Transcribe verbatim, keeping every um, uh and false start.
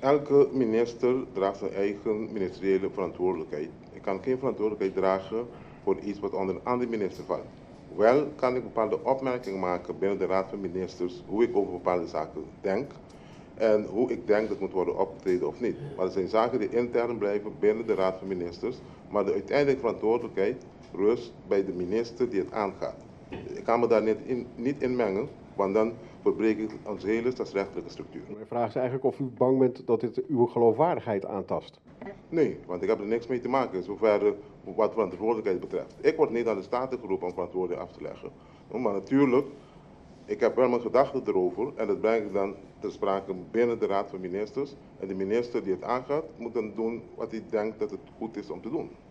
Elke minister draagt zijn eigen ministeriële verantwoordelijkheid. Ik kan geen verantwoordelijkheid dragen voor iets wat onder een andere minister valt. Wel kan ik bepaalde opmerkingen maken binnen de Raad van Ministers hoe ik over bepaalde zaken denk en hoe ik denk dat moet worden opgetreden of niet. Maar er zijn zaken die intern blijven binnen de Raad van Ministers, maar de uiteindelijke verantwoordelijkheid rust bij de minister die het aangaat. Ik kan me daar niet in, niet in mengen, want dan verbreek ik onze hele staatsrechtelijke structuur. Mijn vraag is eigenlijk of u bang bent dat dit uw geloofwaardigheid aantast. Nee, want ik heb er niks mee te maken, zover wat verantwoordelijkheid betreft. Ik word niet aan de Staten geroepen om verantwoording af te leggen. Maar natuurlijk, ik heb wel mijn gedachten erover en dat breng ik dan ter sprake binnen de Raad van Ministers. En de minister die het aangaat, moet dan doen wat hij denkt dat het goed is om te doen.